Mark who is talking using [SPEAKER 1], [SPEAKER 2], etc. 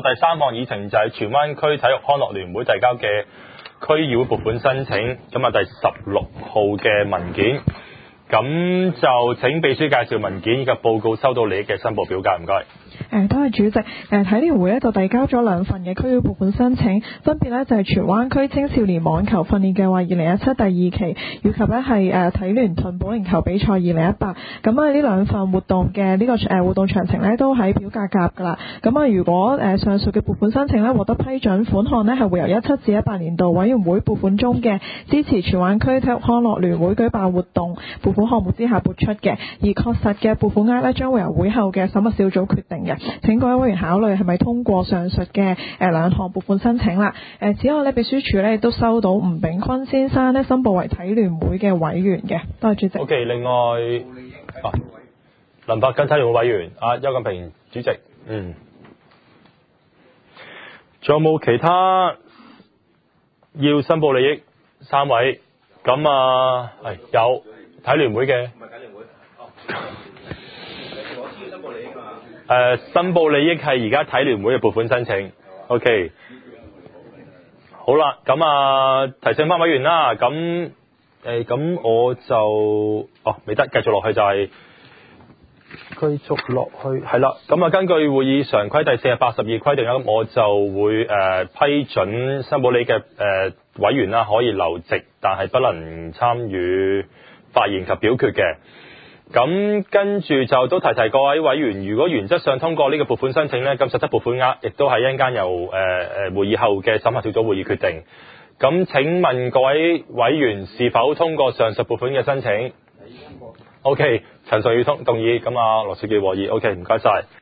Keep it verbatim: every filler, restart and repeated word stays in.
[SPEAKER 1] 第三項議程就係荃灣區體育康樂聯會遞交嘅區議會撥款申請，咁啊第十六號嘅文件，咁就請秘書介紹文件以及報告收到利益嘅申報表格，唔該。
[SPEAKER 2] 誒，多謝主席。誒，體聯會咧就遞交咗兩份嘅區議會撥款申請，分別咧就係荃灣區青少年網球訓練計劃二零一七第二期，以及咧係誒體聯盾保齡球比賽二零一八。咁啊呢兩份活動嘅呢個誒活動詳情咧都喺表格夾噶啦。咁啊如果誒上述嘅撥款申請咧獲得批准，款項咧係會由一七至一八年度委員會撥款中嘅支持荃灣區體育康樂聯會舉辦活動撥款項目之下撥出嘅，而確實嘅撥款額咧將會由會後嘅審核小組決定嘅。請各位委員考慮係咪通過上述嘅誒兩項撥款申請啦。誒，此外咧，秘書處咧亦都收到吳炳坤先生咧申報為體聯會嘅委員嘅。多謝主席。
[SPEAKER 1] OK， 另外啊，林柏根體聯會委員，啊邱錦平主席，嗯，仲有冇其他要申報利益？三位，咁啊係有體聯會嘅。誒、呃，申報利益係而家體聯會嘅撥款申請 ，OK， 好啦，咁啊提醒翻委員啦，咁誒咁我就哦未得，繼續落去就係、是、繼續落去係啦，咁啊根據會議常規第四十八十二規定啦，咁我就會誒、呃、批准申報利益嘅誒委員啦可以留席，但係不能參與發言及表決嘅。咁跟住就都提提各位委員，如果原則上通過呢個撥款申請呢，咁實質撥款額亦都係一陣間由誒誒、呃、會議後嘅審核小組會議決定。咁請問各位委員是否通過上述撥款嘅申請 ？OK， 陳述要通動議，咁啊羅兆基和議 ，OK， 唔該晒。